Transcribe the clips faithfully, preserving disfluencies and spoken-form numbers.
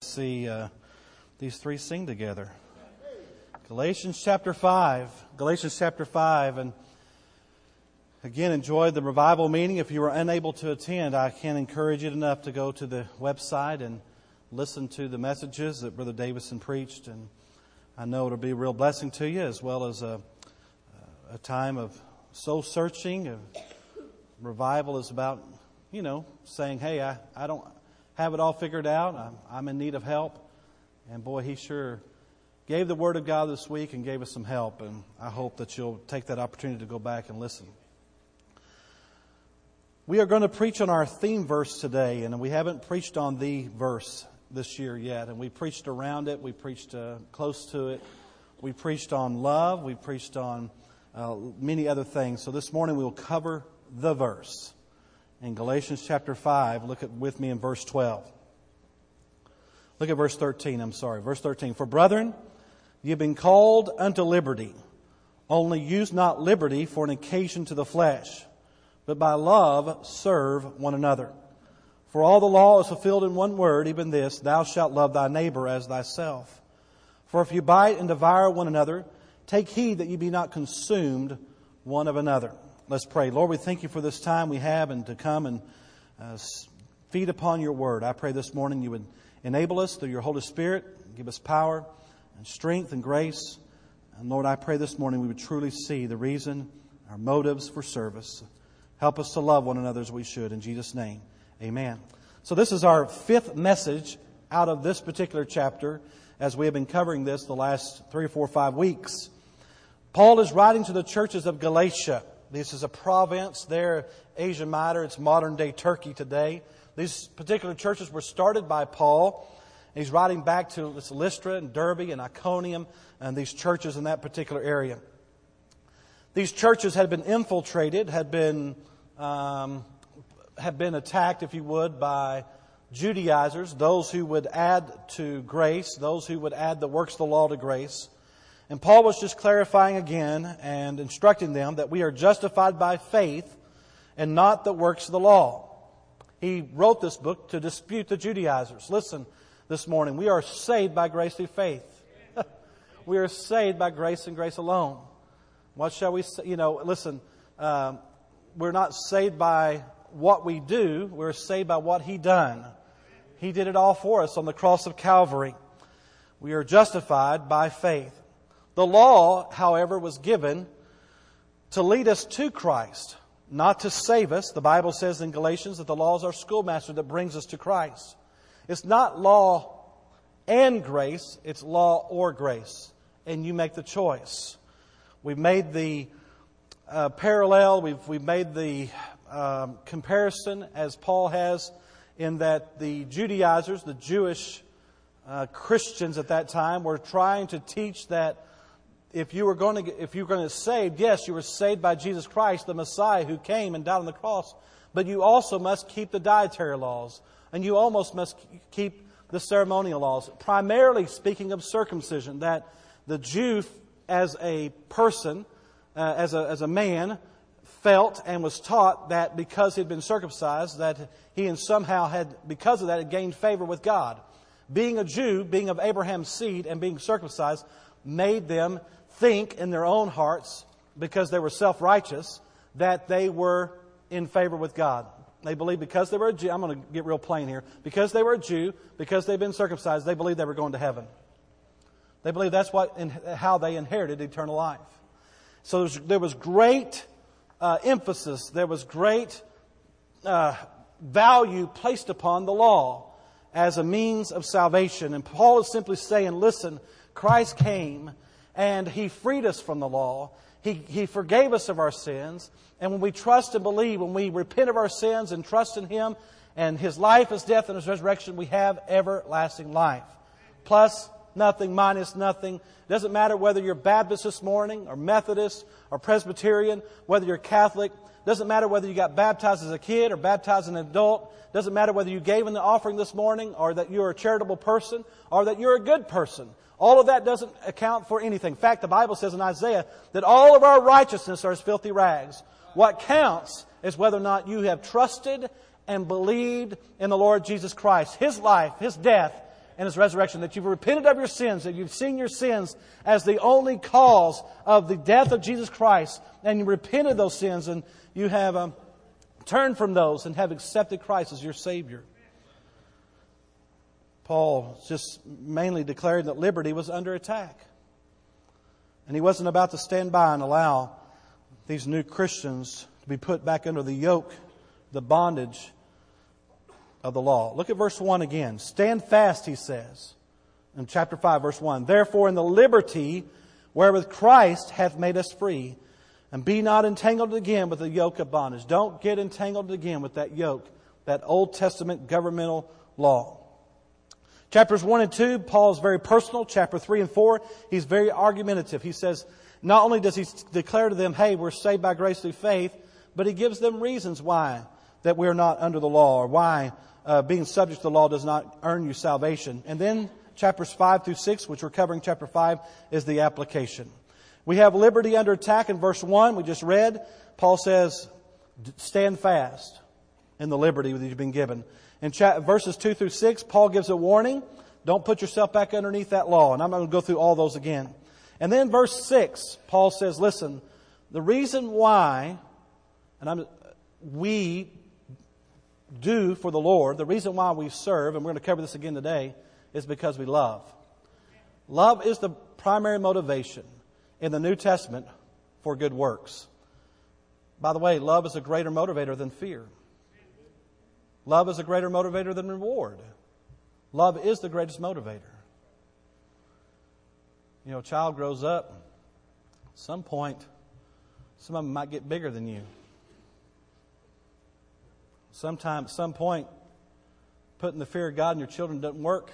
see uh, these three sing together. Galatians chapter five. Galatians chapter five. And again, enjoyed the revival meeting. If you were unable to attend, I can't encourage you enough to go to the website and listen to the messages that Brother Davison preached. And I know it'll be a real blessing to you, as well as a, a time of soul searching. Revival is about, you know, saying, hey, I, I don't have it all figured out. I'm, I'm in need of help. And boy, he sure gave the Word of God this week and gave us some help. And I hope that you'll take that opportunity to go back and listen. We are going to preach on our theme verse today. And we haven't preached on the verse this year yet. And we preached around it. We preached uh, close to it. We preached on love. We preached on uh, many other things. So this morning we will cover the verse. In Galatians chapter five, look at with me in verse twelve. Look at verse thirteen, I'm sorry. Verse thirteen. For brethren, ye have been called unto liberty. Only use not liberty for an occasion to the flesh, but by love serve one another. For all the law is fulfilled in one word, even this, thou shalt love thy neighbor as thyself. For if you bite and devour one another, take heed that ye be not consumed one of another. Let's pray. Lord, we thank you for this time we have and to come and uh, feed upon your word. I pray this morning you would enable us through your Holy Spirit, give us power and strength and grace. And Lord, I pray this morning we would truly see the reason, our motives for service. Help us to love one another as we should. In Jesus' name, amen. So this is our fifth message out of this particular chapter as we have been covering this the last three or four or five weeks. Paul is writing to the churches of Galatia. This is a province there, Asia Minor. It's modern-day Turkey today. These particular churches were started by Paul. He's writing back to Lystra and Derbe and Iconium and these churches in that particular area. These churches had been infiltrated, had been um, had been attacked, if you would, by Judaizers, those who would add to grace, those who would add the works of the law to grace. And Paul was just clarifying again and instructing them that we are justified by faith and not the works of the law. He wrote this book to dispute the Judaizers. Listen, this morning, we are saved by grace through faith. We are saved by grace and grace alone. What shall we say? You know, listen, um, we're not saved by what we do. We're saved by what He done. He did it all for us on the cross of Calvary. We are justified by faith. The law, however, was given to lead us to Christ, not to save us. The Bible says in Galatians that the law is our schoolmaster that brings us to Christ. It's not law and grace, it's law or grace. And you make the choice. We've made the uh, parallel, we've, we've made the um, comparison as Paul has in that the Judaizers, the Jewish uh, Christians at that time, were trying to teach that If you were going to get, if you were going to get saved, yes, you were saved by Jesus Christ, the Messiah who came and died on the cross. But you also must keep the dietary laws. And you almost must keep the ceremonial laws. Primarily speaking of circumcision, that the Jew as a person, uh, as a, as a man, felt and was taught that because he had been circumcised, that he and somehow had, because of that, had gained favor with God. Being a Jew, being of Abraham's seed and being circumcised, made them think in their own hearts, because they were self-righteous, that they were in favor with God. They believed because they were a Jew, I'm going to get real plain here, because they were a Jew, because they've been circumcised, they believed they were going to heaven. They believed that's what, in, how they inherited eternal life. So there was, there was great uh, emphasis, there was great uh, value placed upon the law as a means of salvation. And Paul is simply saying, listen, Christ came and He freed us from the law. He, he forgave us of our sins. And when we trust and believe, when we repent of our sins and trust in Him and His life, His death, and His resurrection, we have everlasting life. Plus nothing, minus nothing. It doesn't matter whether you're Baptist this morning or Methodist or Presbyterian, whether you're Catholic. It doesn't matter whether you got baptized as a kid or baptized as an adult. It doesn't matter whether you gave in the offering this morning or that you're a charitable person or that you're a good person. All of that doesn't account for anything. In fact, the Bible says in Isaiah that all of our righteousness are as filthy rags. What counts is whether or not you have trusted and believed in the Lord Jesus Christ, His life, His death, and His resurrection, that you've repented of your sins, that you've seen your sins as the only cause of the death of Jesus Christ, and you repented of those sins, and you have um, turned from those and have accepted Christ as your Savior. Paul just mainly declared that liberty was under attack. And he wasn't about to stand by and allow these new Christians to be put back under the yoke, the bondage of the law. Look at verse one again. Stand fast, he says, in chapter five, verse one. Therefore, in the liberty wherewith Christ hath made us free, and be not entangled again with the yoke of bondage. Don't get entangled again with that yoke, that Old Testament governmental law. Chapters one and two, Paul is very personal. Chapter three and four, he's very argumentative. He says, not only does he declare to them, hey, we're saved by grace through faith, but he gives them reasons why that we're not under the law, or why uh, being subject to the law does not earn you salvation. And then chapters five through six, which we're covering chapter five, is the application. We have liberty under attack in verse one, we just read. Paul says, stand fast in the liberty that you've been given. In cha- verses two through six, Paul gives a warning. Don't put yourself back underneath that law. And I'm not going to go through all those again. And then verse six, Paul says, listen, the reason why, and I'm, we do for the Lord, the reason why we serve, and we're going to cover this again today, is because we love. Love is the primary motivation in the New Testament for good works. By the way, love is a greater motivator than fear. Love is a greater motivator than reward. Love is the greatest motivator. You know, a child grows up. At some point, some of them might get bigger than you. Sometime, at some point, putting the fear of God in your children doesn't work.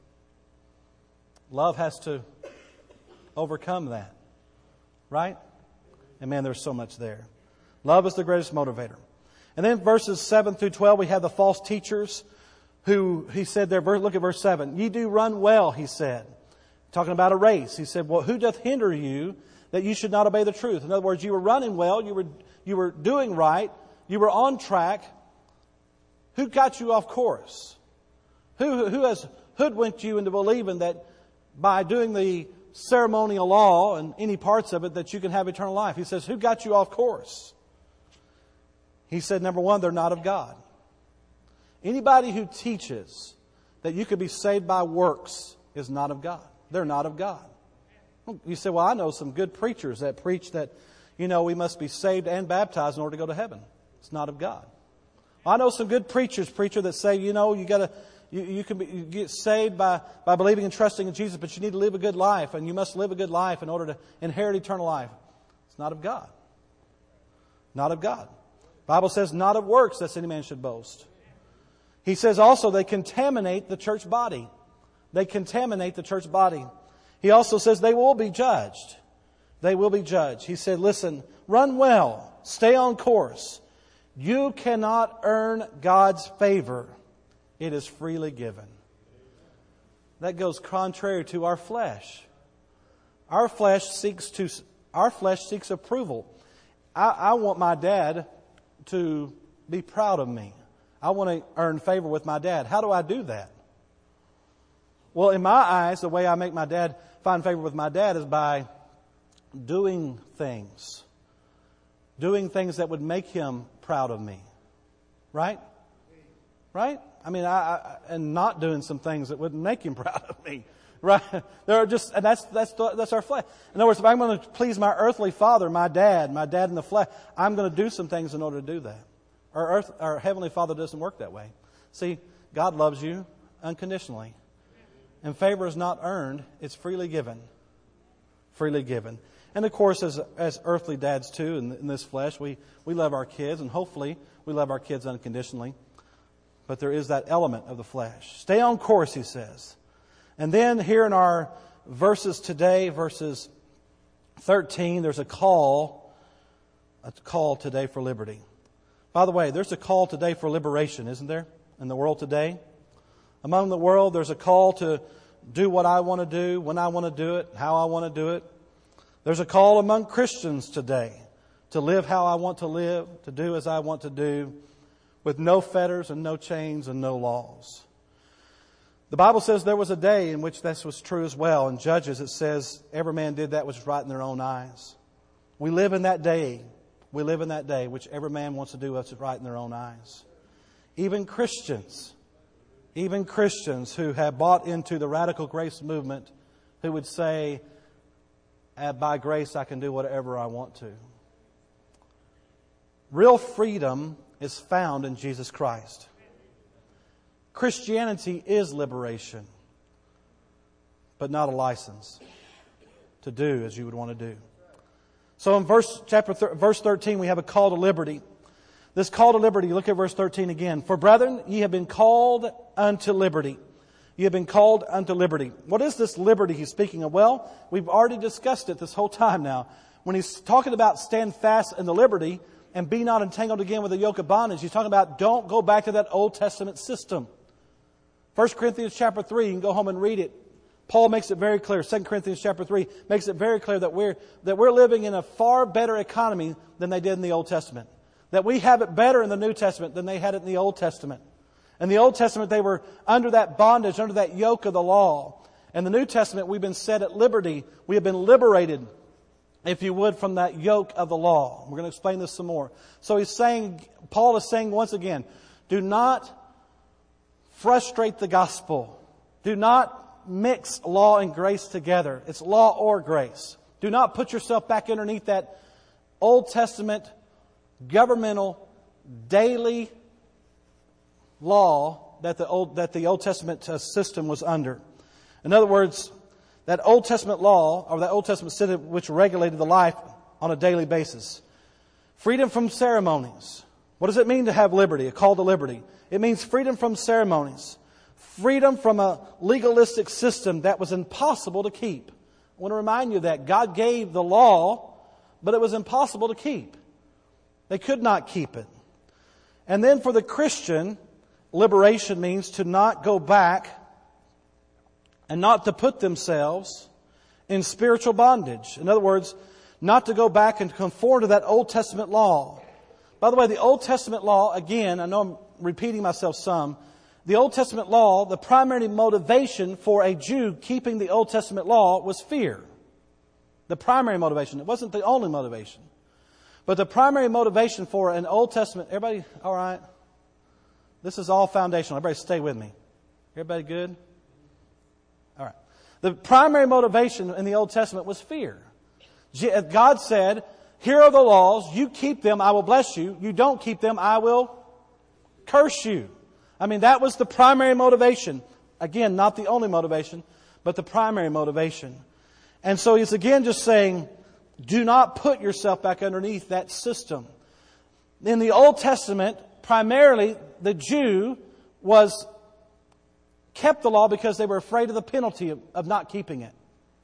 Love has to overcome that. Right? And man, there's so much there. Love is the greatest motivator. And then verses seven through twelve, we have the false teachers who, he said there, look at verse seven. Ye do run well, he said. Talking about a race. He said, well, who doth hinder you that you should not obey the truth? In other words, you were running well, you were, you were doing right, you were on track. Who got you off course? Who, who has hoodwinked you into believing that by doing the ceremonial law and any parts of it that you can have eternal life? He says, who got you off course? He said, number one, they're not of God. Anybody who teaches that you could be saved by works is not of God. They're not of God. You say, well, I know some good preachers that preach that, you know, we must be saved and baptized in order to go to heaven. It's not of God. I know some good preachers, preacher that say, you know, you got to, you, you can be, you get saved by, by believing and trusting in Jesus, but you need to live a good life, and you must live a good life in order to inherit eternal life. It's not of God. Not of God. The Bible says, not of works, lest any man should boast. He says also they contaminate the church body. They contaminate the church body. He also says they will be judged. They will be judged. He said, listen, run well. Stay on course. You cannot earn God's favor. It is freely given. That goes contrary to our flesh. Our flesh seeks to, our flesh seeks approval. I, I want my dad to be proud of me. I want to earn favor with my dad. How do I do that? Well, in my eyes, the way I make my dad find favor with my dad is by doing things. Doing things that would make him proud of me. Right? Right? I mean, I, I and not doing some things that wouldn't make him proud of me. Right? There are just, and that's, that's, that's our flesh. In other words, if I'm going to please my earthly father, my dad, my dad in the flesh, I'm going to do some things in order to do that. Our earth, our heavenly Father doesn't work that way. See, God loves you unconditionally. And favor is not earned, it's freely given. Freely given. And of course, as as earthly dads too, in, in this flesh, we, we love our kids, and hopefully we love our kids unconditionally. But there is that element of the flesh. Stay on course, he says. And then here in our verses today, verses thirteen, there's a call, a call today for liberty. By the way, there's a call today for liberation, isn't there, in the world today? Among the world, there's a call to do what I want to do, when I want to do it, how I want to do it. There's a call among Christians today to live how I want to live, to do as I want to do, with no fetters and no chains and no laws. The Bible says there was a day in which this was true as well. In Judges it says every man did that which was right in their own eyes. We live in that day. We live in that day which every man wants to do what's right in their own eyes. Even Christians, even Christians who have bought into the radical grace movement, who would say, by grace I can do whatever I want to. Real freedom is found in Jesus Christ. Christianity is liberation, but not a license to do as you would want to do. So in verse chapter th- verse thirteen, we have a call to liberty. This call to liberty, look at verse thirteen again. For brethren, ye have been called unto liberty. You have been called unto liberty. What is this liberty he's speaking of? Well, we've already discussed it this whole time now. When he's talking about stand fast in the liberty and be not entangled again with the yoke of bondage, he's talking about don't go back to that Old Testament system. First Corinthians chapter three, you can go home and read it. Paul makes it very clear. Second Corinthians chapter three makes it very clear that we're, that we're living in a far better economy than they did in the Old Testament. That we have it better in the New Testament than they had it in the Old Testament. In the Old Testament, they were under that bondage, under that yoke of the law. In the New Testament, we've been set at liberty. We have been liberated, if you would, from that yoke of the law. We're going to explain this some more. So he's saying, Paul is saying once again, do not frustrate the gospel. Do not mix law and grace together. It's law or grace. Do not put yourself back underneath that Old Testament governmental daily law that the Old, that the Old Testament system was under. In other words, that Old Testament law, or that Old Testament system which regulated the life on a daily basis. Freedom from ceremonies. What does it mean to have liberty, a call to liberty? It means freedom from ceremonies. Freedom from a legalistic system that was impossible to keep. I want to remind you that God gave the law, but it was impossible to keep. They could not keep it. And then for the Christian, liberation means to not go back and not to put themselves in spiritual bondage. In other words, not to go back and conform to that Old Testament law. By the way, the Old Testament law, again, I know I'm repeating myself some. The Old Testament law, the primary motivation for a Jew keeping the Old Testament law was fear. The primary motivation. It wasn't the only motivation. But the primary motivation for an Old Testament... Everybody all right? This is all foundational. Everybody stay with me. Everybody good? All right. The primary motivation in the Old Testament was fear. God said, here are the laws. You keep them, I will bless you. You don't keep them, I will curse you. I mean, that was the primary motivation. Again, not the only motivation, but the primary motivation. And so he's again just saying, do not put yourself back underneath that system. In the Old Testament, primarily the Jew was kept the law because they were afraid of the penalty of, of not keeping it.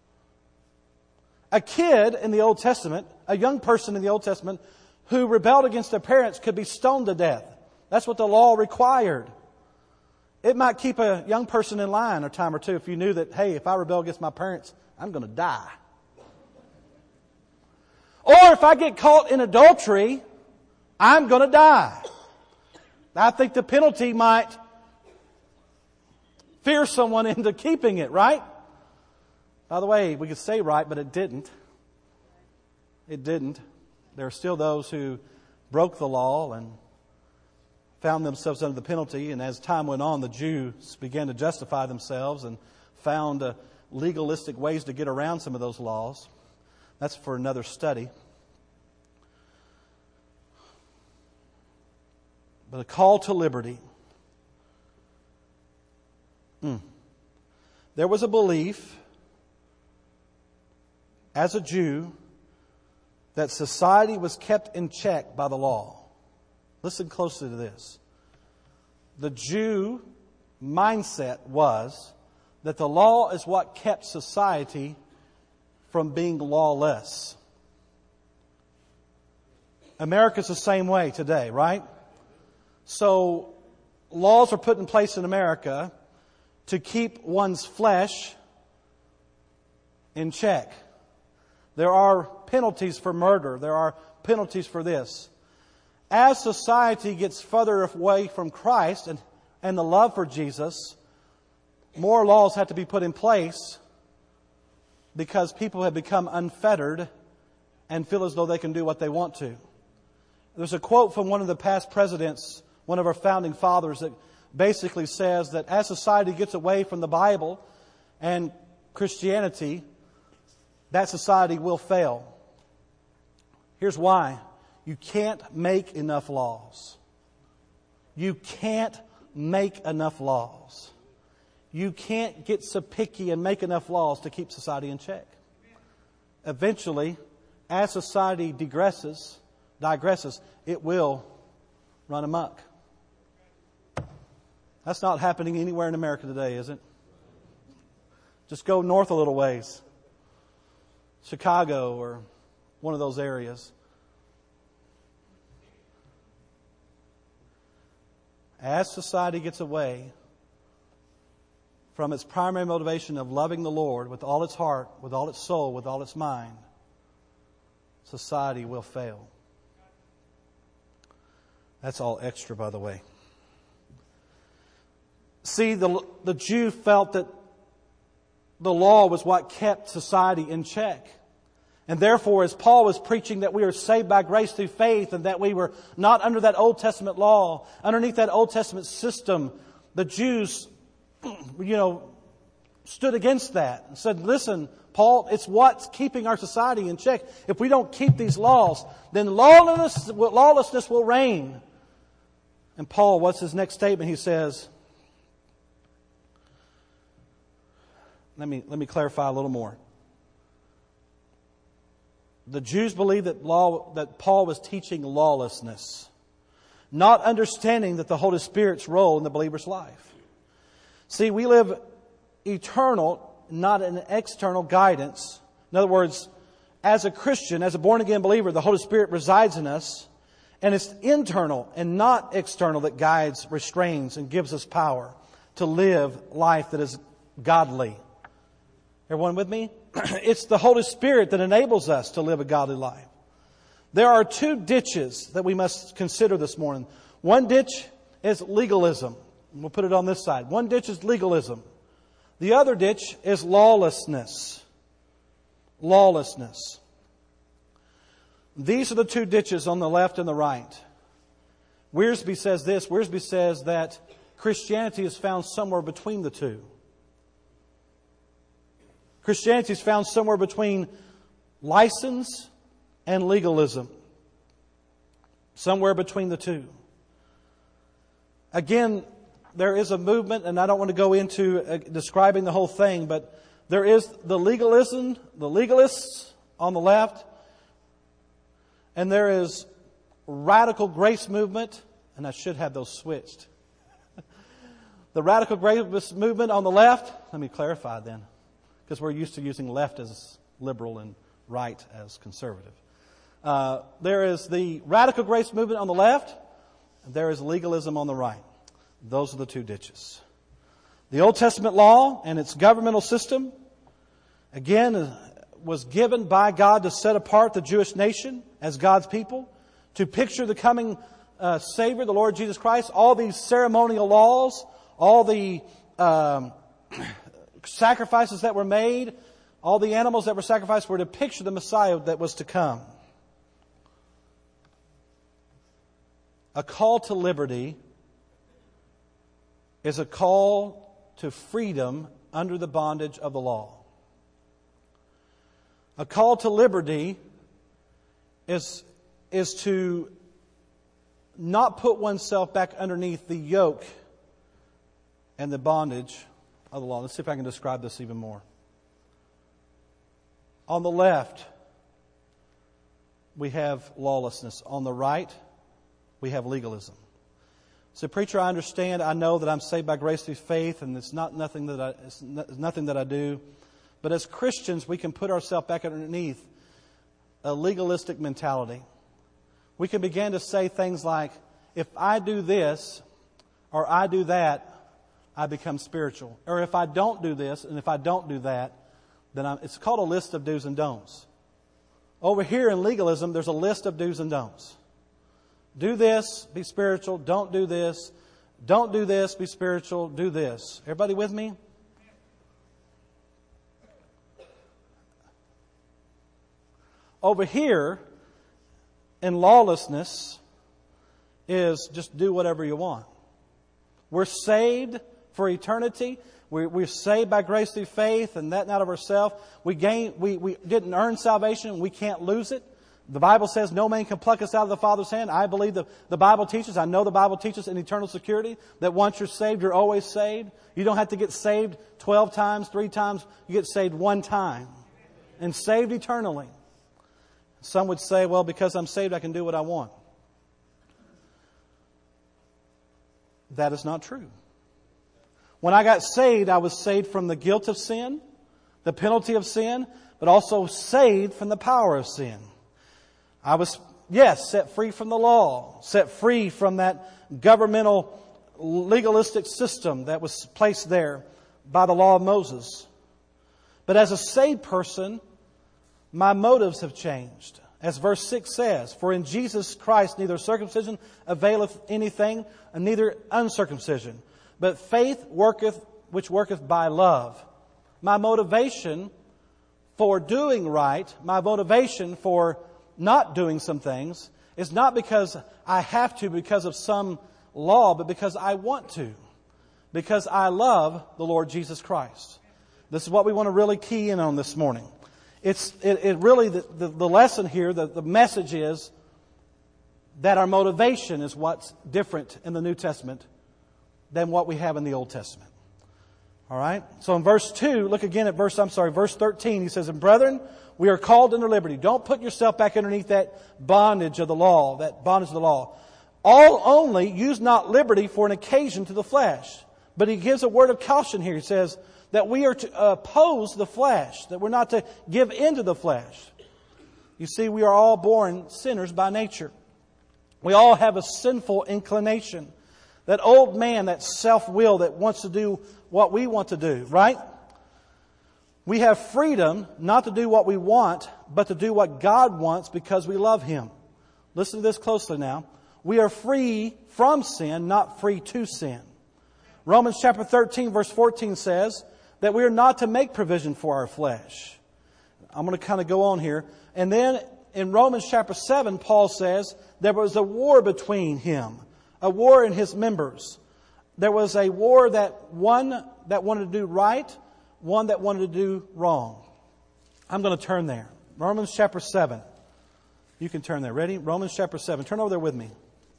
A kid in the Old Testament, a young person in the Old Testament who rebelled against their parents could be stoned to death. That's what the law required. It might keep a young person in line a time or two if you knew that, hey, if I rebel against my parents, I'm going to die. Or if I get caught in adultery, I'm going to die. I think the penalty might fear someone into keeping it, right? By the way, we could say right, but it didn't. It didn't. There are still those who broke the law and found themselves under the penalty. And as time went on, the Jews began to justify themselves and found uh, legalistic ways to get around some of those laws. That's for another study. But a call to liberty. Mm. There was a belief as a Jew that society was kept in check by the law. Listen closely to this. The Jew mindset was that the law is what kept society from being lawless. America's the same way today, right? So laws are put in place in America to keep one's flesh in check. There are penalties for murder. There are penalties for this. As society gets further away from Christ and, and the love for Jesus, more laws have to be put in place because people have become unfettered and feel as though they can do what they want to. There's a quote from one of the past presidents, one of our founding fathers, that basically says that as society gets away from the Bible and Christianity, that society will fail. Here's why. You can't make enough laws. You can't make enough laws. You can't get so picky and make enough laws to keep society in check. Eventually, as society digresses, digresses, it will run amok. That's not happening anywhere in America today, is it? Just go north a little ways. Chicago or one of those areas. As society gets away from its primary motivation of loving the Lord with all its heart, with all its soul, with all its mind, society will fail. That's all extra, by the way. See, the, the Jew felt that the law was what kept society in check. And therefore, as Paul was preaching that we are saved by grace through faith and that we were not under that Old Testament law, underneath that Old Testament system, the Jews, you know, stood against that and said, listen, Paul, it's what's keeping our society in check. If we don't keep these laws, then lawlessness, lawlessness will reign. And Paul, what's his next statement? He says, let me, let me clarify a little more. The Jews believed that law, that Paul was teaching lawlessness, not understanding that the Holy Spirit's role in the believer's life. See, we live eternal, not an external guidance. In other words, as a Christian, as a born-again believer, the Holy Spirit resides in us, and it's internal and not external that guides, restrains, and gives us power to live life that is godly. Everyone with me? It's the Holy Spirit that enables us to live a godly life. There are two ditches that we must consider this morning. One ditch is legalism. We'll put it on this side. One ditch is legalism. The other ditch is lawlessness. Lawlessness. These are the two ditches on the left and the right. Wiersbe says this. Wiersbe says that Christianity is found somewhere between the two. Christianity is found somewhere between license and legalism. Somewhere between the two. Again, there is a movement, and I don't want to go into uh, describing the whole thing, but there is the legalism, the legalists on the left, and there is radical grace movement, and I should have those switched. The radical grace movement on the left, let me clarify then, because we're used to using left as liberal and right as conservative. Uh, there is the radical grace movement on the left, and there is legalism on the right. Those are the two ditches. The Old Testament law and its governmental system, again, was given by God to set apart the Jewish nation as God's people, to picture the coming uh, Savior, the Lord Jesus Christ. All these ceremonial laws, all the um, sacrifices that were made, all the animals that were sacrificed were to picture the Messiah that was to come. A call to liberty is a call to freedom under the bondage of the law. A call to liberty is, is to not put oneself back underneath the yoke and the bondage of the law. Let's see if I can describe this even more. On the left, we have lawlessness. On the right, we have legalism. So, preacher, I understand. I know that I'm saved by grace through faith, and it's not nothing that I, it's nothing that I do. But as Christians, we can put ourselves back underneath a legalistic mentality. We can begin to say things like, if I do this or I do that, I become spiritual. Or if I don't do this and if I don't do that, then I'm, it's called a list of do's and don'ts. Over here in legalism, there's a list of do's and don'ts. Do this, be spiritual. Don't do this. Don't do this, be spiritual. Do this. Everybody with me? Over here, in lawlessness, is just do whatever you want. We're saved for eternity. We're, we're saved by grace through faith, and that not of ourselves. We gain, we, we didn't earn salvation. We can't lose it. The Bible says no man can pluck us out of the Father's hand. I believe the, the Bible teaches, I know the Bible teaches in eternal security, that once you're saved, you're always saved. You don't have to get saved twelve times, three times. You get saved one time. And saved eternally. Some would say, well, because I'm saved, I can do what I want. That is not true. When I got saved, I was saved from the guilt of sin, the penalty of sin, but also saved from the power of sin. I was, yes, set free from the law, set free from that governmental legalistic system that was placed there by the law of Moses. But as a saved person, my motives have changed. As verse six says, for in Jesus Christ neither circumcision availeth anything, and neither uncircumcision, but faith worketh, which worketh by love. My motivation for doing right, my motivation for not doing some things, is not because I have to, because of some law, but because I want to. Because I love the Lord Jesus Christ. This is what we want to really key in on this morning. It's it, it really, the, the, the lesson here, the, the message is that our motivation is what's different in the New Testament than what we have in the Old Testament. All right? So in verse two, look again at verse, I'm sorry, verse thirteen. He says, and brethren, we are called into liberty. Don't put yourself back underneath that bondage of the law, that bondage of the law. All only use not liberty for an occasion to the flesh. But he gives a word of caution here. He says that we are to oppose the flesh, that we're not to give in to the flesh. You see, we are all born sinners by nature. We all have a sinful inclination. That old man, that self-will that wants to do what we want to do, right? We have freedom not to do what we want, but to do what God wants because we love Him. Listen to this closely now. We are free from sin, not free to sin. Romans chapter thirteen verse fourteen says that we are not to make provision for our flesh. I'm going to kind of go on here. And then in Romans chapter seven, Paul says there was a war between him, a war in his members. There was a war that one that wanted to do right, one that wanted to do wrong. I'm going to turn there. Romans chapter seven. You can turn there. Ready? Romans chapter seven. Turn over there with me.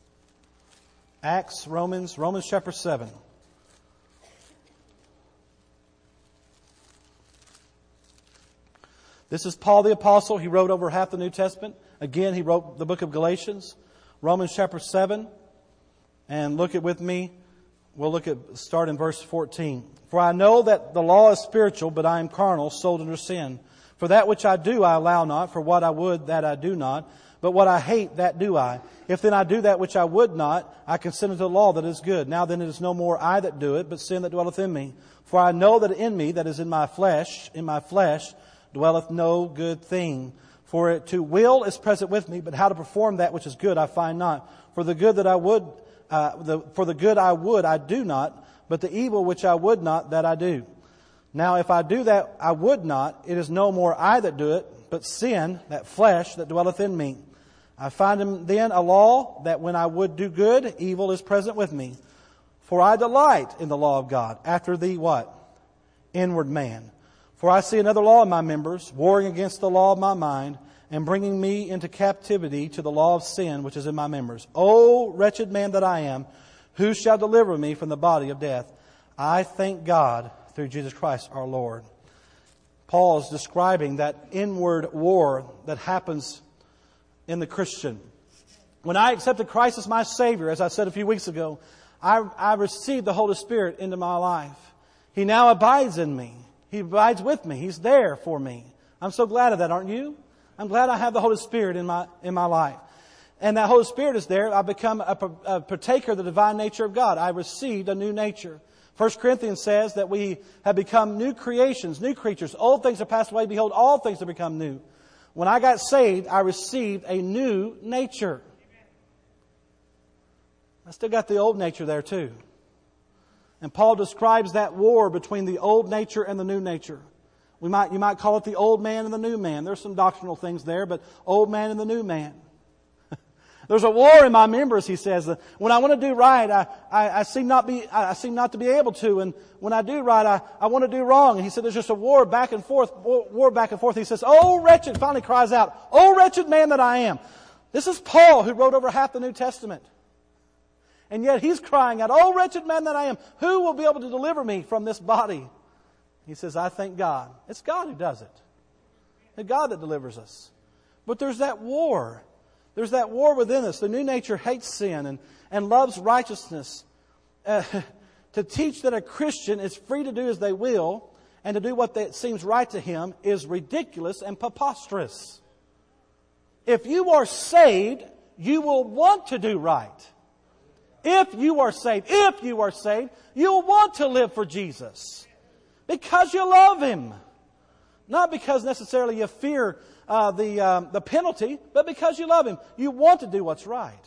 Acts, Romans, Romans chapter seven. This is Paul the Apostle. He wrote over half the New Testament. Again, he wrote the book of Galatians. Romans chapter seven. And look at with me. We'll look at, start in verse fourteen. For I know that the law is spiritual, but I am carnal, sold under sin. For that which I do I allow not, for what I would that I do not. But what I hate, that do I. If then I do that which I would not, I consent unto the law that is good. Now then it is no more I that do it, but sin that dwelleth in me. For I know that in me, that is in my flesh, in my flesh, dwelleth no good thing. For it to will is present with me, but how to perform that which is good I find not. For the good that I would, uh, the, for the good I would I do not, but the evil which I would not, that I do. Now if I do that I would not, it is no more I that do it, but sin, that flesh that dwelleth in me. I find in then a law that when I would do good, evil is present with me. For I delight in the law of God, after the what? Inward man. For I see another law in my members, warring against the law of my mind, and bringing me into captivity to the law of sin which is in my members. O wretched man that I am, who shall deliver me from the body of death? I thank God through Jesus Christ our Lord. Paul is describing that inward war that happens in the Christian. When I accepted Christ as my Savior, as I said a few weeks ago, I, I received the Holy Spirit into my life. He now abides in me. He abides with me. He's there for me. I'm so glad of that, aren't you? I'm glad I have the Holy Spirit in my in my life. And that Holy Spirit is there. I become a, a partaker of the divine nature of God. I received a new nature. First Corinthians says that we have become new creations, new creatures. Old things are passed away. Behold, all things have become new. When I got saved, I received a new nature. I still got the old nature there too. And Paul describes that war between the old nature and the new nature. We might, you might call it the old man and the new man. There's some doctrinal things there, but old man and the new man. There's a war in my members, he says. When I want to do right, I, I, I seem not be, I seem not to be able to. And when I do right, I, I want to do wrong. And he said there's just a war back and forth, war back and forth. He says, "Oh, wretched," finally cries out, "Oh, wretched man that I am." This is Paul, who wrote over half the New Testament. And yet he's crying out, "Oh, wretched man that I am, who will be able to deliver me from this body?" He says, "I thank God." It's God who does it. It's God that delivers us. But there's that war. There's that war within us. The new nature hates sin and, and loves righteousness. Uh, to teach that a Christian is free to do as they will and to do what they, seems right to him is ridiculous and preposterous. If you are saved, you will want to do right. If you are saved, if you are saved, you'll want to live for Jesus. Because you love Him. Not because necessarily you fear uh, the, um, the penalty, but because you love Him. You want to do what's right.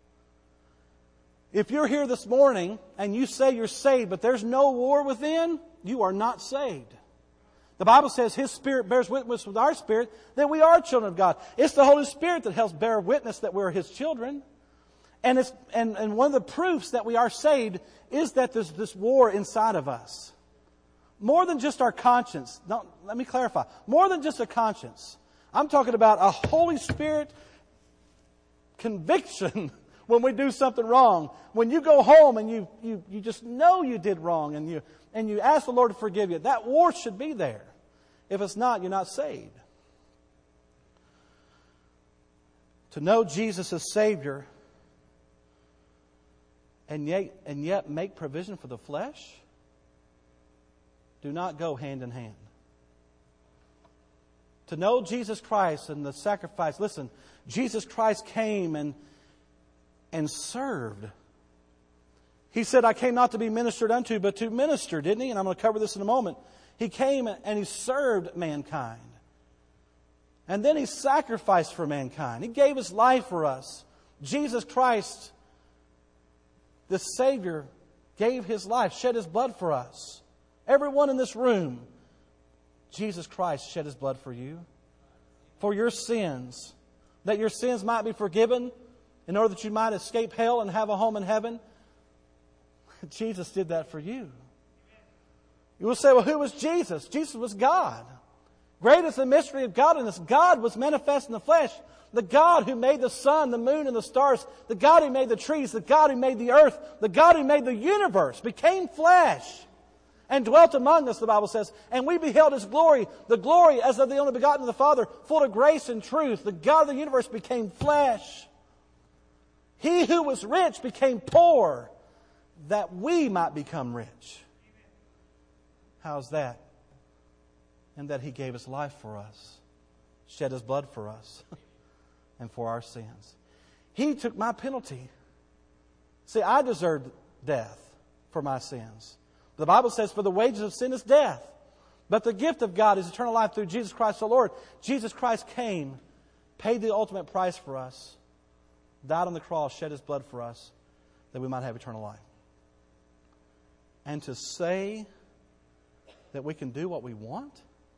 If you're here this morning and you say you're saved, but there's no war within, you are not saved. The Bible says His Spirit bears witness with our spirit that we are children of God. It's the Holy Spirit that helps bear witness that we're His children. And, it's, and, and one of the proofs that we are saved is that there's this war inside of us. More than just our conscience. Don't, let me clarify. More than just a conscience. I'm talking about a Holy Spirit conviction when we do something wrong. When you go home and you, you, you just know you did wrong and you, and you ask the Lord to forgive you. That war should be there. If it's not, you're not saved. To know Jesus as Savior and yet, and yet make provision for the flesh do not go hand in hand. To know Jesus Christ and the sacrifice. Listen, Jesus Christ came and, and served. He said, "I came not to be ministered unto, but to minister," didn't He? And I'm going to cover this in a moment. He came and He served mankind. And then He sacrificed for mankind. He gave His life for us. Jesus Christ, the Savior, gave His life, shed His blood for us. Everyone in this room, Jesus Christ shed His blood for you, for your sins, that your sins might be forgiven, in order that you might escape hell and have a home in heaven. Jesus did that for you. You will say, "Well, who was Jesus?" Jesus was God. Great is the mystery of godliness. God was manifest in the flesh. The God who made the sun, the moon, and the stars, the God who made the trees, the God who made the earth, the God who made the universe, became flesh and dwelt among us, the Bible says. And we beheld His glory, the glory as of the only begotten of the Father, full of grace and truth. The God of the universe became flesh. He who was rich became poor, that we might become rich. How's that? And that He gave His life for us, shed His blood for us, and for our sins. He took my penalty. See, I deserved death for my sins. The Bible says, "For the wages of sin is death, but the gift of God is eternal life through Jesus Christ the Lord." Jesus Christ came, paid the ultimate price for us, died on the cross, shed His blood for us, that we might have eternal life. And to say that we can do what we want?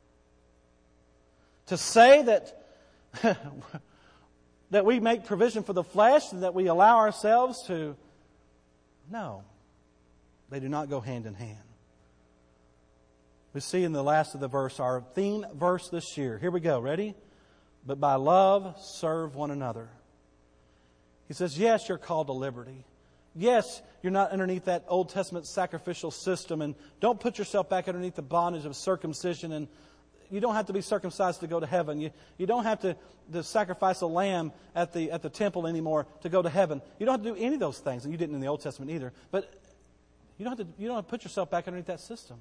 To say that that we make provision for the flesh and that we allow ourselves to... No. They do not go hand in hand. We see in the last of the verse, our theme verse this year. Here we go. Ready? "But by love serve one another." He says, yes, you're called to liberty. Yes, you're not underneath that Old Testament sacrificial system, and don't put yourself back underneath the bondage of circumcision, and you don't have to be circumcised to go to heaven. You, you don't have to, to sacrifice a lamb at the, at the temple anymore to go to heaven. You don't have to do any of those things, and you didn't in the Old Testament either. But you don't have to, you don't have to put yourself back underneath that system.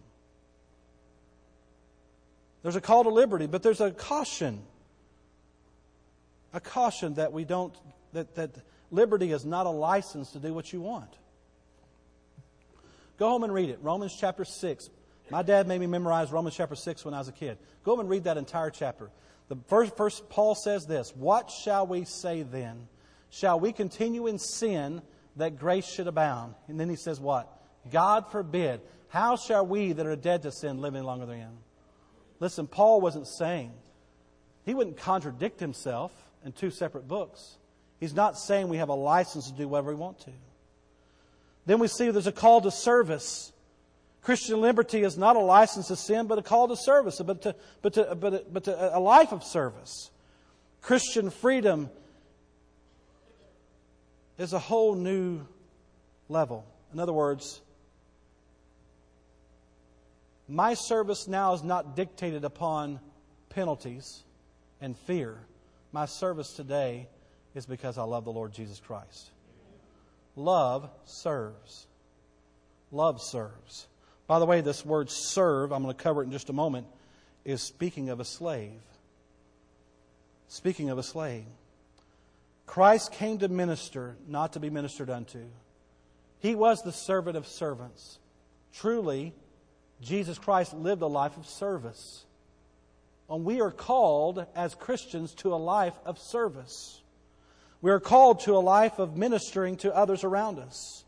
There's a call to liberty, but there's a caution. A caution that we don't, that, that liberty is not a license to do what you want. Go home and read it. Romans chapter six. My dad made me memorize Romans chapter six when I was a kid. Go home and read that entire chapter. The first, first Paul says this, "What shall we say then? Shall we continue in sin that grace should abound?" And then he says what? "God forbid. How shall we that are dead to sin live any longer therein?" Listen, Paul wasn't saying, he wouldn't contradict himself in two separate books. He's not saying we have a license to do whatever we want to. Then we see there's a call to service. Christian liberty is not a license to sin, but a call to service, but to, but to, but, but to a life of service. Christian freedom is a whole new level. In other words, my service now is not dictated upon penalties and fear. My service today is because I love the Lord Jesus Christ. Love serves. Love serves. By the way, this word serve, I'm going to cover it in just a moment, is speaking of a slave. Speaking of a slave. Christ came to minister, not to be ministered unto. He was the servant of servants. Truly, Jesus Christ lived a life of service. And we are called as Christians to a life of service. We are called to a life of ministering to others around us.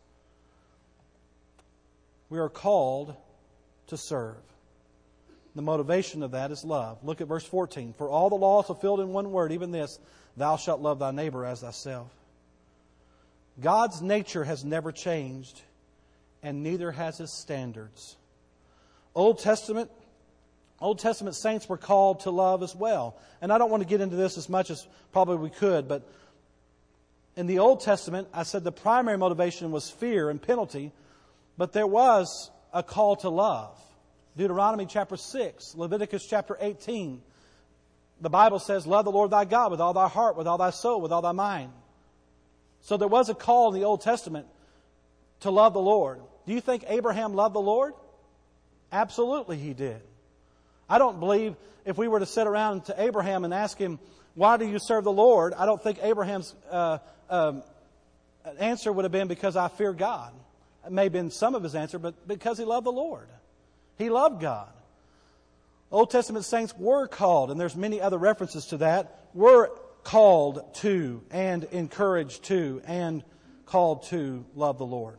We are called to serve. The motivation of that is love. Look at verse fourteen. For all the law is fulfilled in one word, even this, thou shalt love thy neighbor as thyself. God's nature has never changed, and neither has His standards. Old Testament, Old Testament saints were called to love as well. And I don't want to get into this as much as probably we could, but in the Old Testament, I said the primary motivation was fear and penalty, but there was a call to love. Deuteronomy chapter six, Leviticus chapter eighteen. The Bible says, love the Lord thy God with all thy heart, with all thy soul, with all thy mind. So there was a call in the Old Testament to love the Lord. Do you think Abraham loved the Lord? Absolutely he did. I don't believe if we were to sit around to Abraham and ask him, why do you serve the Lord? I don't think Abraham's uh, um, answer would have been because I fear God. It may have been some of his answer, but because he loved the Lord. He loved God. Old Testament saints were called, and there's many other references to that, were called to and encouraged to and called to love the Lord.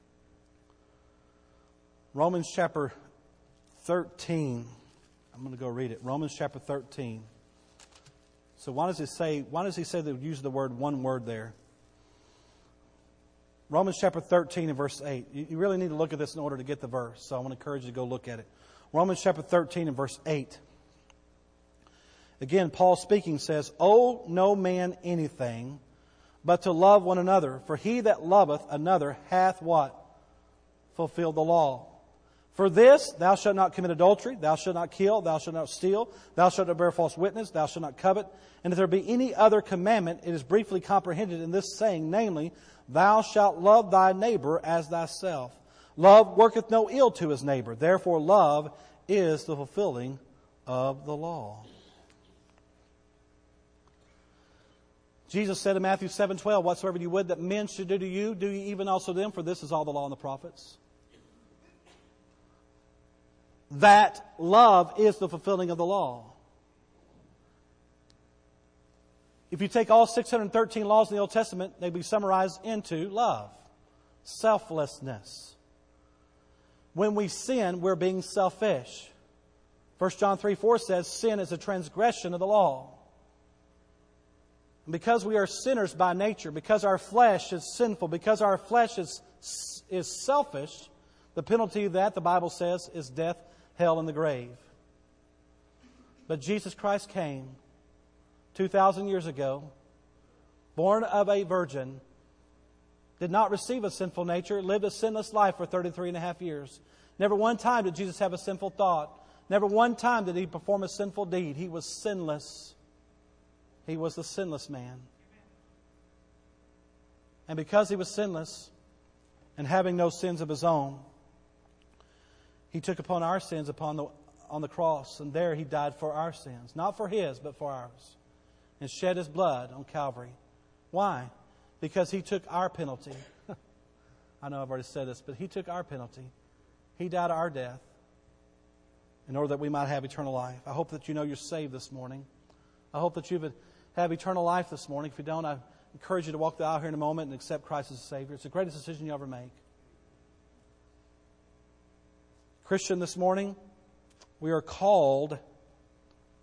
Romans chapter thirteen. I'm going to go read it. Romans chapter thirteen. So why does it say, why does he say they use the word, one word there? Romans chapter thirteen and verse eight. You really need to look at this in order to get the verse. So I want to encourage you to go look at it. Romans chapter thirteen and verse eight. Again, Paul speaking says, owe no man anything but to love one another. For he that loveth another hath what? Fulfilled the law. For this, thou shalt not commit adultery, thou shalt not kill, thou shalt not steal, thou shalt not bear false witness, thou shalt not covet. And if there be any other commandment, it is briefly comprehended in this saying, namely, thou shalt love thy neighbor as thyself. Love worketh no ill to his neighbor. Therefore, love is the fulfilling of the law. Jesus said in Matthew seven twelve, whatsoever you would that men should do to you, do ye even also to them, for this is all the law and the prophets. That love is the fulfilling of the law. If you take all six hundred thirteen laws in the Old Testament, they'd be summarized into love. Selflessness. When we sin, we're being selfish. First John three four says, sin is a transgression of the law. And because we are sinners by nature, because our flesh is sinful, because our flesh is, is selfish, the penalty of that, the Bible says, is death, hell, and the grave. But Jesus Christ came two thousand years ago, born of a virgin, did not receive a sinful nature, lived a sinless life for thirty-three and a half years. Never one time did Jesus have a sinful thought. Never one time did He perform a sinful deed. He was sinless. He was the sinless man. And because He was sinless and having no sins of His own, He took upon our sins upon the, on the cross. And there He died for our sins. Not for His, but for ours. And shed His blood on Calvary. Why? Because He took our penalty. I know I've already said this, but He took our penalty. He died our death in order that we might have eternal life. I hope that you know you're saved this morning. I hope that you have eternal life this morning. If you don't, I encourage you to walk the aisle here in a moment and accept Christ as a Savior. It's the greatest decision you ever make. Christian, this morning, we are called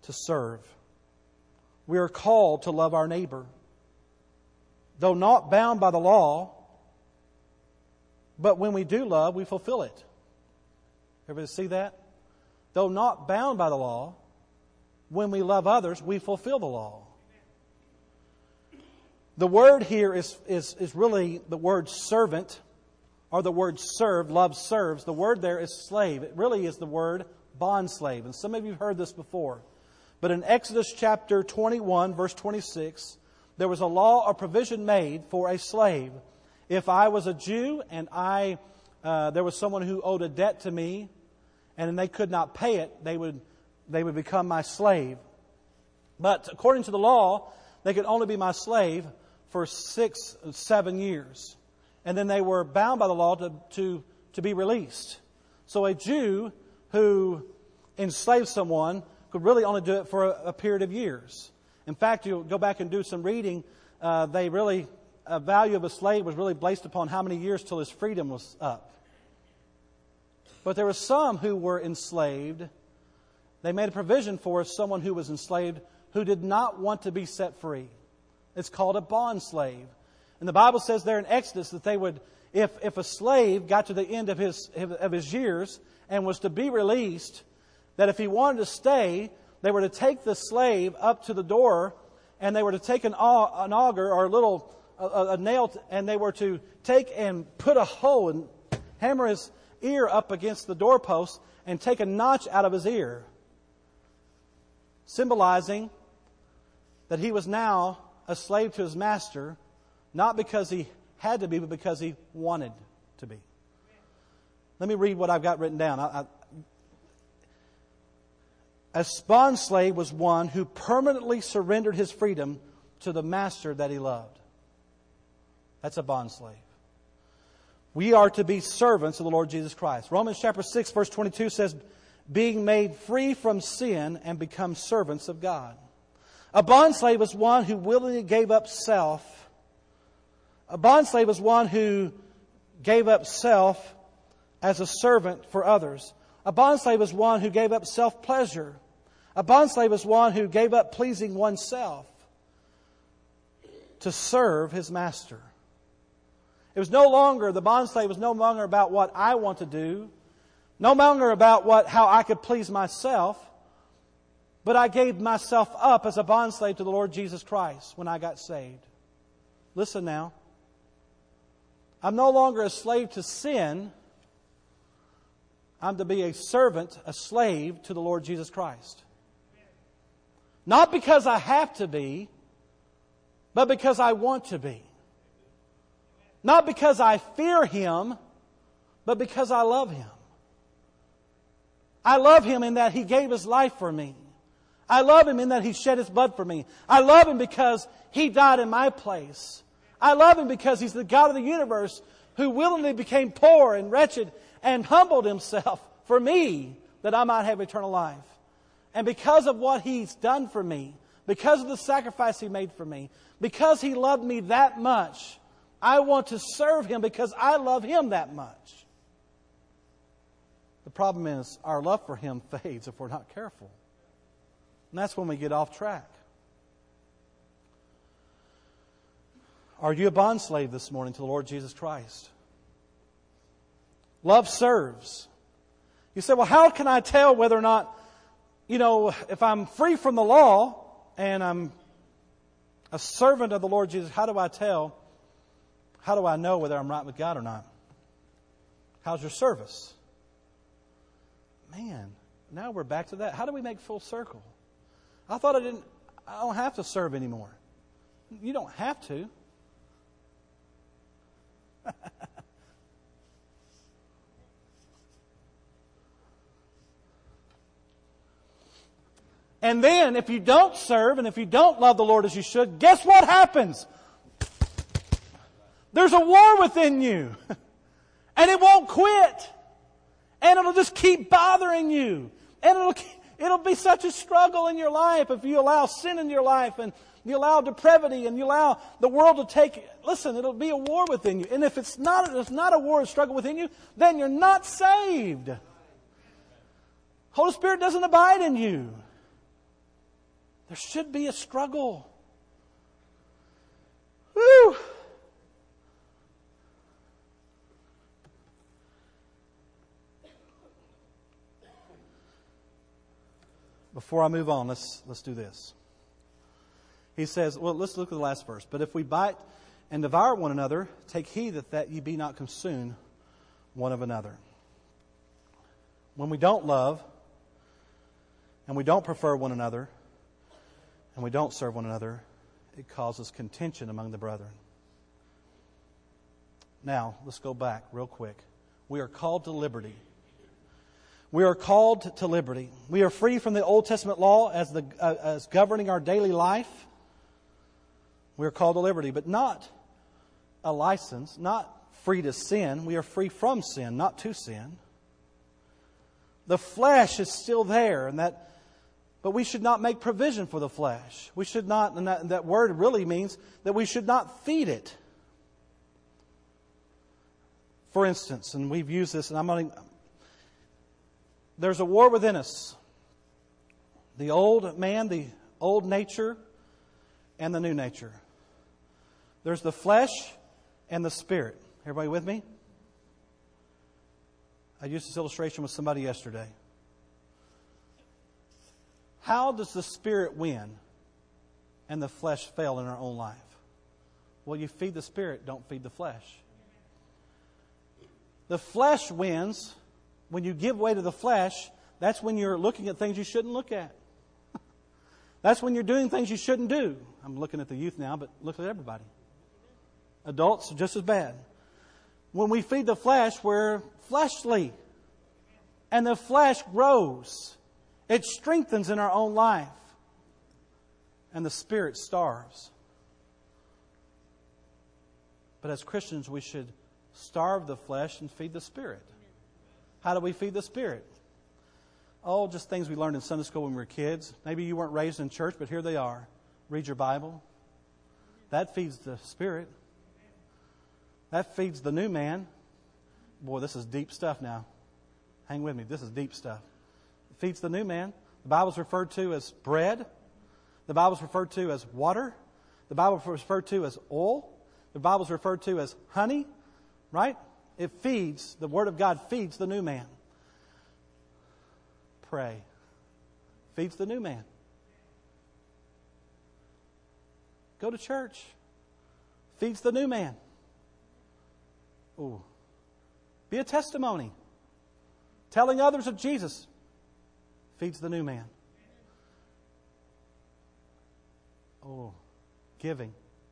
to serve. We are called to love our neighbor. Though not bound by the law, but when we do love, we fulfill it. Everybody see that? Though not bound by the law, when we love others, we fulfill the law. The word here is, is, is really the word servant, or the word serve, love serves. The word there is slave. It really is the word bond slave. And some of you have heard this before. But in Exodus chapter twenty-one, verse twenty-six, there was a law or provision made for a slave. If I was a Jew and I uh, there was someone who owed a debt to me, and they could not pay it, they would they would become my slave. But according to the law, they could only be my slave for six, seven years. And then they were bound by the law to, to, to be released. So a Jew who enslaved someone could really only do it for a, a period of years. In fact, you go back and do some reading, uh, they really, a value of a slave was really based upon how many years till his freedom was up. But there were some who were enslaved. They made a provision for someone who was enslaved who did not want to be set free. It's called a bond slave. And the Bible says there in Exodus that they would, if, if a slave got to the end of his, of his years and was to be released, that if he wanted to stay, they were to take the slave up to the door, and they were to take an, an auger or a little a, a nail, and they were to take and put a hole and hammer his ear up against the doorpost and take a notch out of his ear, symbolizing that he was now a slave to his master, not because he had to be, but because he wanted to be. Let me read what I've got written down. I, I, a bond slave was one who permanently surrendered his freedom to the master that he loved. That's a bond slave. We are to be servants of the Lord Jesus Christ. Romans chapter six, verse twenty-two says, being made free from sin and become servants of God. A bondslave was one who willingly gave up self. A bondslave was one who gave up self as a servant for others. A bondslave was one who gave up self-pleasure. A bondslave was one who gave up pleasing oneself to serve his master. It was no longer, the bondslave was no longer about what I want to do, no longer about what how I could please myself, but I gave myself up as a bondslave to the Lord Jesus Christ when I got saved. Listen now. I'm no longer a slave to sin. I'm to be a servant, a slave to the Lord Jesus Christ. Not because I have to be, but because I want to be. Not because I fear Him, but because I love Him. I love Him in that He gave His life for me. I love Him in that He shed His blood for me. I love Him because He died in my place. I love Him because He's the God of the universe who willingly became poor and wretched and humbled Himself for me that I might have eternal life. And because of what He's done for me, because of the sacrifice He made for me, because He loved me that much, I want to serve Him because I love Him that much. The problem is our love for Him fades if we're not careful. And that's when we get off track. Are you a bondslave this morning to the Lord Jesus Christ? Love serves. You say, well, how can I tell whether or not, you know, if I'm free from the law and I'm a servant of the Lord Jesus, how do I tell, how do I know whether I'm right with God or not? How's your service? Man, now we're back to that. How do we make full circle? I thought I didn't, I don't have to serve anymore. You don't have to. And then, if you don't serve and if you don't love the Lord as you should, guess what happens? There's a war within you. And it won't quit. And it'll just keep bothering you. And it'll, it'll be such a struggle in your life if you allow sin in your life and you allow depravity and you allow the world to take... Listen, it'll be a war within you. And if it's not, it's not a war or struggle within you, then you're not saved. Holy Spirit doesn't abide in you. There should be a struggle. Woo! Before I move on, let's let's do this. He says, well, let's look at the last verse. But if we bite and devour one another, take heed that, that ye be not consumed one of another. When we don't love, and we don't prefer one another, and we don't serve one another, it causes contention among the brethren. Now, let's go back real quick. We are called to liberty. We are called to liberty. We are free from the Old Testament law as the uh, as governing our daily life. We are called to liberty, but not a license, not free to sin. We are free from sin, not to sin. The flesh is still there, and that, but we should not make provision for the flesh. We should not, and that, that word really means that we should not feed it. For instance, and we've used this, and I'm going to, there's a war within us. The old man, the old nature, and the new nature. There's the flesh and the spirit. Everybody with me? I used this illustration with somebody yesterday. How does the spirit win and the flesh fail in our own life? Well, you feed the spirit, don't feed the flesh. The flesh wins. When you give way to the flesh, that's when you're looking at things you shouldn't look at. That's when you're doing things you shouldn't do. I'm looking at the youth now, but look at everybody. Adults are just as bad. When we feed the flesh, we're fleshly. And the flesh grows. It strengthens in our own life. And the spirit starves. But as Christians, we should starve the flesh and feed the spirit. How do we feed the Spirit? Oh, just things we learned in Sunday school when we were kids. Maybe you weren't raised in church, but here they are. Read your Bible. That feeds the Spirit. That feeds the new man. Boy, this is deep stuff now. Hang with me. This is deep stuff. It feeds the new man. The Bible's referred to as bread. The Bible's referred to as water. The Bible's referred to as oil. The Bible's referred to as honey. Right? It feeds, the Word of God feeds the new man. Pray. Feeds the new man. Go to church. Feeds the new man. Ooh. Be a testimony. Telling others of Jesus. Feeds the new man. Oh. Giving.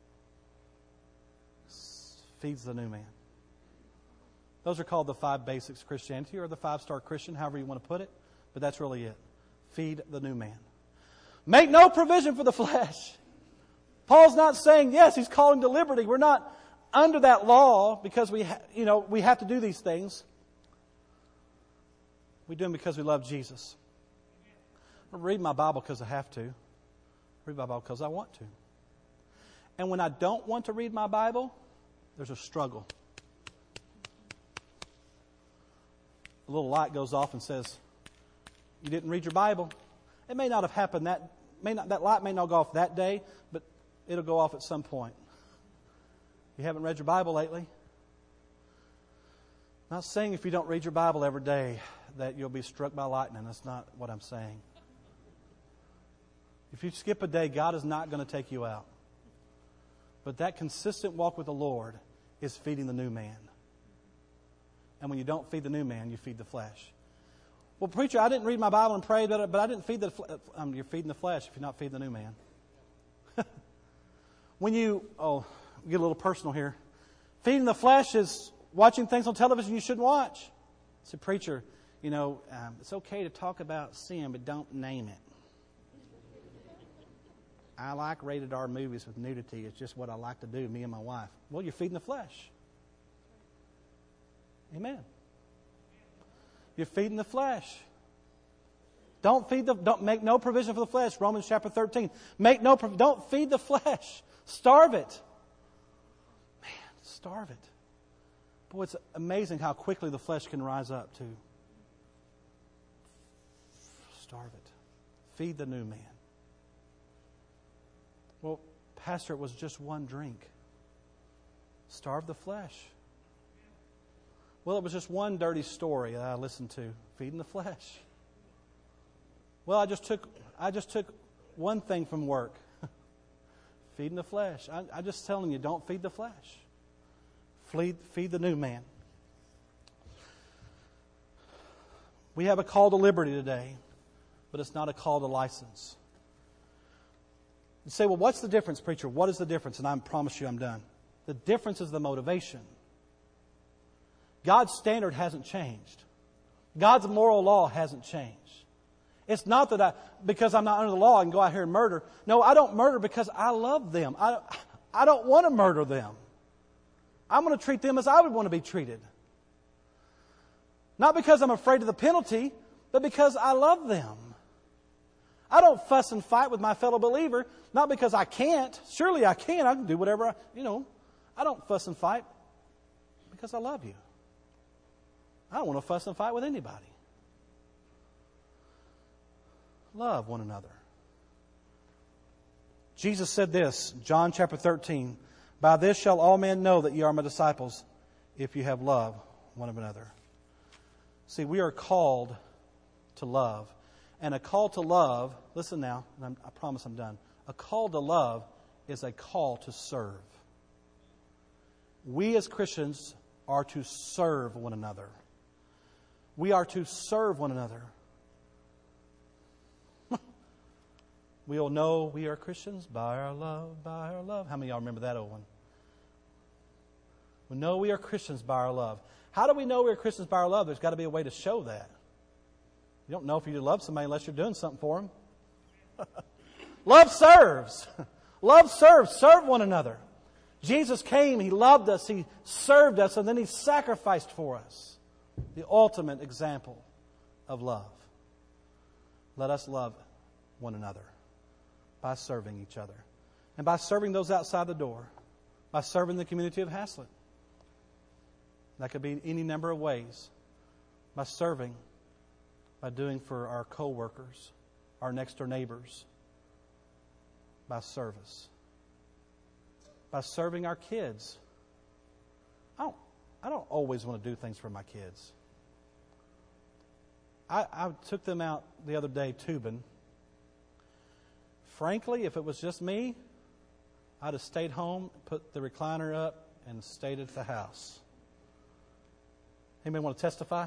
Feeds the new man. Those are called the five basics of Christianity, or the five-star Christian, however you want to put it. But that's really it. Feed the new man. Make no provision for the flesh. Paul's not saying, yes, he's calling to liberty. We're not under that law because we, ha- you know, we have to do these things. We do them because we love Jesus. I read my Bible because I have to. I read my Bible because I want to. And when I don't want to read my Bible, there's a struggle. A little light goes off and says, you didn't read your Bible. It may not have happened that, may not, that light may not go off that day, but it'll go off at some point. You haven't read your Bible lately? I'm not saying if you don't read your Bible every day that you'll be struck by lightning. That's not what I'm saying. If you skip a day, God is not going to take you out. But that consistent walk with the Lord is feeding the new man. And when you don't feed the new man, you feed the flesh. Well, preacher, I didn't read my Bible and pray, but, but I didn't feed the flesh. Um, you're feeding the flesh if you're not feeding the new man. When you, oh, get a little personal here. Feeding the flesh is watching things on television you shouldn't watch. I said, preacher, you know, um, it's okay to talk about sin, but don't name it. I like rated R movies with nudity. It's just what I like to do, me and my wife. Well, you're feeding the flesh. Amen. You're feeding the flesh. Don't feed the. Don't make no provision for the flesh. Romans chapter thirteen. Make no. Don't feed the flesh. Starve it. Man, starve it. Boy, it's amazing how quickly the flesh can rise up too. Starve it. Feed the new man. Well, Pastor, it was just one drink. Starve the flesh. Well, it was just one dirty story that I listened to, feeding the flesh. Well, I just took I just took one thing from work, feeding the flesh. I, I'm just telling you, don't feed the flesh. Feed, feed the new man. We have a call to liberty today, but it's not a call to license. You say, well, what's the difference, preacher? What is the difference? And I promise you I'm done. The difference is the motivation. God's standard hasn't changed. God's moral law hasn't changed. It's not that I, because I'm not under the law, I can go out here and murder. No, I don't murder because I love them. I, I don't want to murder them. I'm going to treat them as I would want to be treated. Not because I'm afraid of the penalty, but because I love them. I don't fuss and fight with my fellow believer, not because I can't. Surely I can. I can do whatever I, you know. I don't fuss and fight because I love you. I don't want to fuss and fight with anybody. Love one another. Jesus said this, John chapter thirteen, by this shall all men know that ye are my disciples, if you have love one of another. See, we are called to love. And a call to love, listen now, and I'm, I promise I'm done. A call to love is a call to serve. We as Christians are to serve one another. We are to serve one another. We all know we are Christians by our love, by our love. How many of y'all remember that old one? We know we are Christians by our love. How do we know we are Christians by our love? There's got to be a way to show that. You don't know if you love somebody unless you're doing something for them. Love serves. Love serves. Serve one another. Jesus came, He loved us, He served us, and then He sacrificed for us. The ultimate example of love. Let us love one another by serving each other. And by serving those outside the door. By serving the community of Haslett. That could be any number of ways. By serving, by doing for our co-workers, our next door neighbors, by service. By serving our kids. I don't, I don't always want to do things for my kids. I, I took them out the other day tubing. Frankly, if it was just me, I'd have stayed home, put the recliner up, and stayed at the house. Anybody want to testify?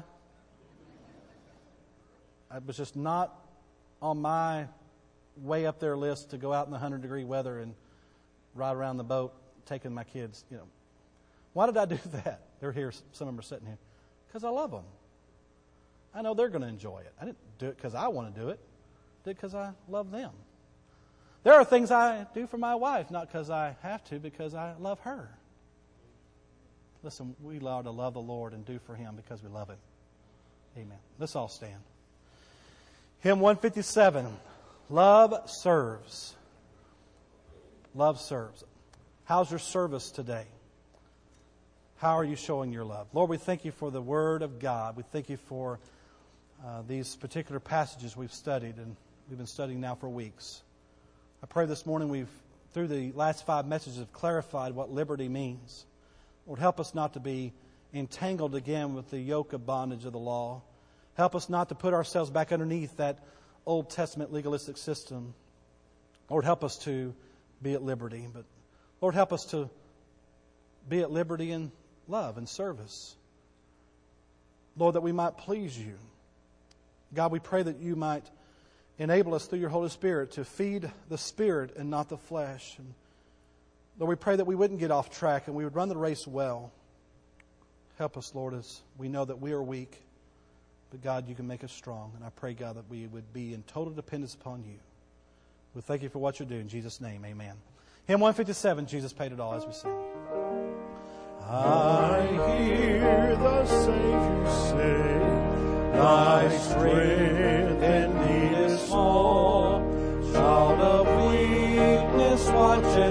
It was just not on my way up there list to go out in the one hundred degree weather and ride around the boat taking my kids. You know, why did I do that? They're here. Some of them are sitting here. Because I love them. I know they're going to enjoy it. I didn't do it because I want to do it. I did it because I love them. There are things I do for my wife, not because I have to, because I love her. Listen, we are to love the Lord and do for Him because we love Him. Amen. Let's all stand. Hymn one fifty-seven, Love Serves. Love serves. How's your service today? How are you showing your love? Lord, we thank You for the Word of God. We thank You for uh, these particular passages we've studied, and we've been studying now for weeks. I pray this morning we've, through the last five messages, have clarified what liberty means. Lord, help us not to be entangled again with the yoke of bondage of the law. Help us not to put ourselves back underneath that Old Testament legalistic system. Lord, help us to be at liberty. But Lord, help us to be at liberty in love and service. Lord, that we might please You. God, we pray that You might enable us through Your Holy Spirit to feed the Spirit and not the flesh. And Lord, we pray that we wouldn't get off track and we would run the race well. Help us, Lord, as we know that we are weak. But God, You can make us strong. And I pray, God, that we would be in total dependence upon You. We thank You for what You're doing. In Jesus' name, amen. Hymn one fifty-seven, Jesus Paid It All, as we sing. I hear the Savior say, Thy strength indeed is small. Child of weakness, watch